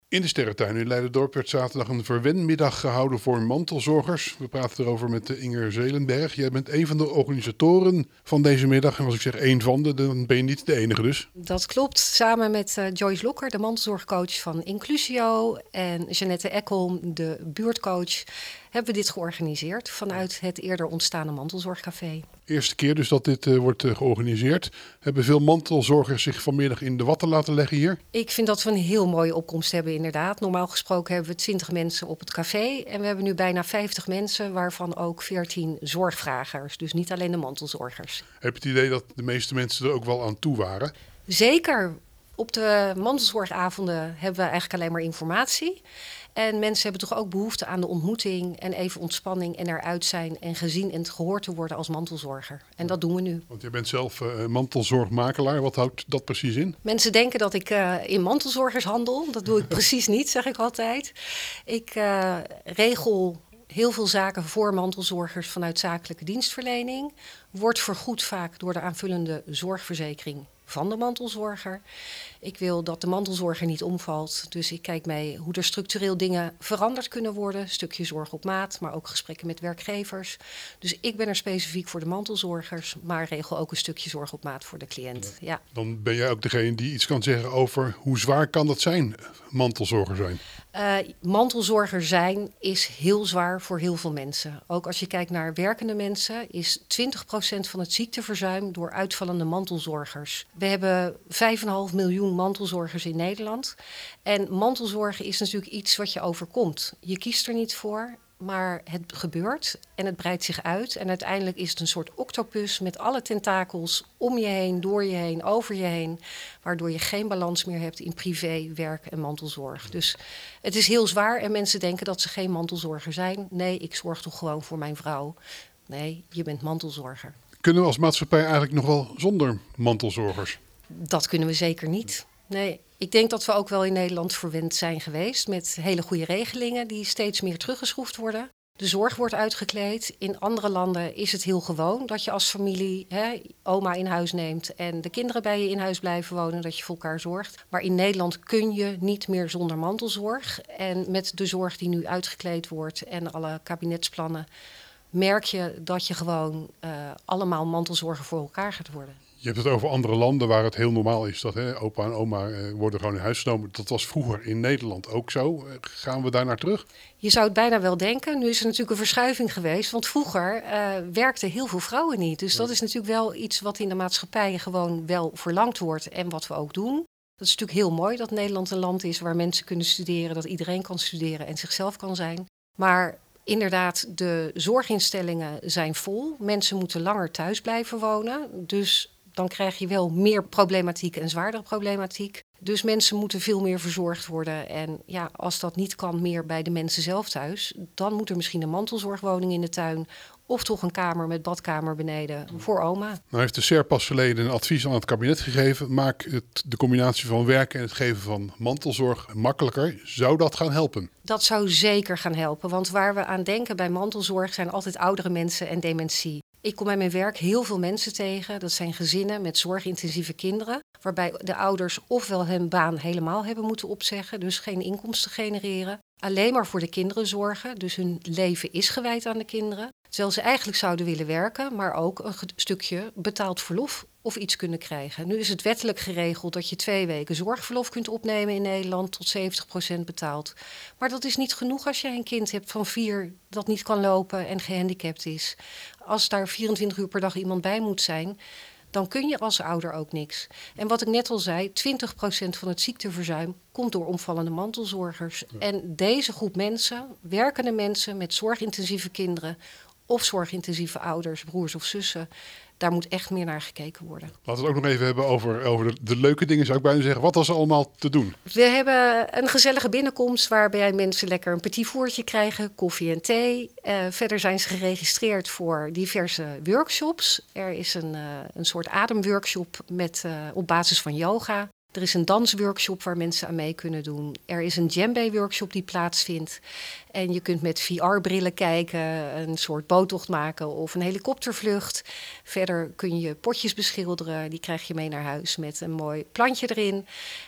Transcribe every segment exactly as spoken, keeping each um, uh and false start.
In de Sterrentuin in Leiderdorp werd zaterdag een verwenmiddag gehouden voor mantelzorgers. We praten erover met Inger Zeelenberg. Jij bent een van de organisatoren van deze middag. En als ik zeg één van de, dan ben je niet de enige dus. Dat klopt. Samen met uh, Joyce Lokker, de mantelzorgcoach van Inclusio, en Jeannette Ekholm, de buurtcoach, hebben we dit georganiseerd vanuit het eerder ontstane mantelzorgcafé. Eerste keer dus dat dit uh, wordt uh, georganiseerd. Hebben veel mantelzorgers zich vanmiddag in de watten laten leggen hier? Ik vind dat we een heel mooie opkomst hebben inderdaad. Normaal gesproken hebben we twintig mensen op het café. En we hebben nu bijna vijftig mensen, waarvan ook veertien zorgvragers. Dus niet alleen de mantelzorgers. Heb je het idee dat de meeste mensen er ook wel aan toe waren? Zeker. Op de mantelzorgavonden hebben we eigenlijk alleen maar informatie. En mensen hebben toch ook behoefte aan de ontmoeting en even ontspanning en eruit zijn en gezien en gehoord te worden als mantelzorger. En dat doen we nu. Want je bent zelf uh, mantelzorgmakelaar. Wat houdt dat precies in? Mensen denken dat ik uh, in mantelzorgers handel. Dat doe ik precies niet, zeg ik altijd. Ik uh, regel heel veel zaken voor mantelzorgers vanuit zakelijke dienstverlening. Wordt vergoed vaak door de aanvullende zorgverzekering van de mantelzorger. Ik wil dat de mantelzorger niet omvalt. Dus ik kijk mee hoe er structureel dingen veranderd kunnen worden. Een stukje zorg op maat, maar ook gesprekken met werkgevers. Dus ik ben er specifiek voor de mantelzorgers, maar regel ook een stukje zorg op maat voor de cliënt. Ja. Dan ben jij ook degene die iets kan zeggen over hoe zwaar kan dat zijn, mantelzorger zijn? Uh, mantelzorger zijn is heel zwaar voor heel veel mensen. Ook als je kijkt naar werkende mensen, is twintig procent van het ziekteverzuim door uitvallende mantelzorgers. We hebben vijf komma vijf miljoen mantelzorgers in Nederland. En mantelzorgen is natuurlijk iets wat je overkomt. Je kiest er niet voor, maar het gebeurt en het breidt zich uit. En uiteindelijk is het een soort octopus met alle tentakels om je heen, door je heen, over je heen. Waardoor je geen balans meer hebt in privé, werk en mantelzorg. Dus het is heel zwaar en mensen denken dat ze geen mantelzorger zijn. Nee, ik zorg toch gewoon voor mijn vrouw. Nee, je bent mantelzorger. Kunnen we als maatschappij eigenlijk nog wel zonder mantelzorgers? Dat kunnen we zeker niet. Nee, ik denk dat we ook wel in Nederland verwend zijn geweest met hele goede regelingen die steeds meer teruggeschroefd worden. De zorg wordt uitgekleed. In andere landen is het heel gewoon dat je als familie hè, oma in huis neemt en de kinderen bij je in huis blijven wonen, dat je voor elkaar zorgt. Maar in Nederland kun je niet meer zonder mantelzorg. En met de zorg die nu uitgekleed wordt en alle kabinetsplannen, merk je dat je gewoon uh, allemaal mantelzorger voor elkaar gaat worden. Je hebt het over andere landen waar het heel normaal is dat hè, opa en oma uh, worden gewoon in huis genomen. Dat was vroeger in Nederland ook zo. Uh, gaan we daar naar terug? Je zou het bijna wel denken. Nu is er natuurlijk een verschuiving geweest. Want vroeger uh, werkten heel veel vrouwen niet. Dus ja. Dat is natuurlijk wel iets wat in de maatschappij gewoon wel verlangd wordt en wat we ook doen. Dat is natuurlijk heel mooi dat Nederland een land is waar mensen kunnen studeren, dat iedereen kan studeren en zichzelf kan zijn. Maar inderdaad, de zorginstellingen zijn vol. Mensen moeten langer thuis blijven wonen. Dus dan krijg je wel meer problematiek en zwaardere problematiek. Dus mensen moeten veel meer verzorgd worden. En ja, als dat niet kan meer bij de mensen zelf thuis, dan moet er misschien een mantelzorgwoning in de tuin of toch een kamer met badkamer beneden voor oma. Nou heeft de S E R pas geleden een advies aan het kabinet gegeven. Maak het, de combinatie van werken en het geven van mantelzorg makkelijker. Zou dat gaan helpen? Dat zou zeker gaan helpen. Want waar we aan denken bij mantelzorg zijn altijd oudere mensen en dementie. Ik kom bij mijn werk heel veel mensen tegen. Dat zijn gezinnen met zorgintensieve kinderen. Waarbij de ouders ofwel hun baan helemaal hebben moeten opzeggen. Dus geen inkomsten genereren. Alleen maar voor de kinderen zorgen. Dus hun leven is gewijd aan de kinderen. Terwijl ze eigenlijk zouden willen werken, maar ook een stukje betaald verlof of iets kunnen krijgen. Nu is het wettelijk geregeld dat je twee weken zorgverlof kunt opnemen in Nederland tot zeventig procent betaald. Maar dat is niet genoeg als je een kind hebt van vier dat niet kan lopen en gehandicapt is. Als daar vierentwintig uur per dag iemand bij moet zijn, dan kun je als ouder ook niks. En wat ik net al zei, twintig procent van het ziekteverzuim komt door omvallende mantelzorgers. Ja. En deze groep mensen, werkende mensen met zorgintensieve kinderen of zorgintensieve ouders, broers of zussen, daar moet echt meer naar gekeken worden. Laten we het ook nog even hebben over, over de, de leuke dingen, zou ik bijna zeggen. Wat was er allemaal te doen? We hebben een gezellige binnenkomst waarbij mensen lekker een petit voertje krijgen, koffie en thee. Uh, verder zijn ze geregistreerd voor diverse workshops. Er is een, uh, een soort ademworkshop met, uh, op basis van yoga. Er is een dansworkshop waar mensen aan mee kunnen doen. Er is een djembe-workshop die plaatsvindt. En je kunt met V R-brillen kijken, een soort boottocht maken of een helikoptervlucht. Verder kun je potjes beschilderen. Die krijg je mee naar huis met een mooi plantje erin.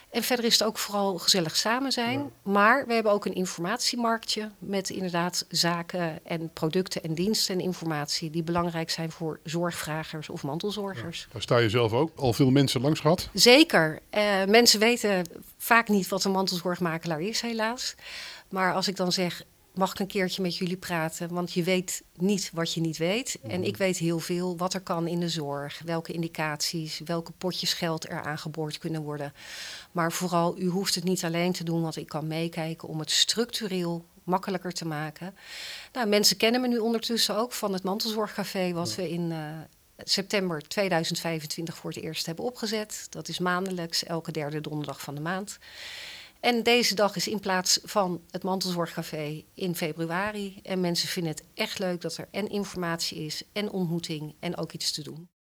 En verder is het ook vooral gezellig samen zijn. Ja. Maar we hebben ook een informatiemarktje met inderdaad zaken en producten en diensten en informatie die belangrijk zijn voor zorgvragers of mantelzorgers. Ja, daar sta je zelf ook. Al veel mensen langs gehad? Zeker. Uh, mensen weten vaak niet wat een mantelzorgmakelaar is, helaas. Maar als ik dan zeg, mag ik een keertje met jullie praten? Want je weet niet wat je niet weet. Mm-hmm. En ik weet heel veel wat er kan in de zorg. Welke indicaties, welke potjes geld er aangeboord kunnen worden. Maar vooral, u hoeft het niet alleen te doen, want ik kan meekijken om het structureel makkelijker te maken. Nou, mensen kennen me nu ondertussen ook van het Mantelzorgcafé, wat we in uh, september tweeduizend vijfentwintig voor het eerst hebben opgezet. Dat is maandelijks, elke derde donderdag van de maand. En deze dag is in plaats van het Mantelzorgcafé in februari. En mensen vinden het echt leuk dat er en informatie is en ontmoeting en ook iets te doen.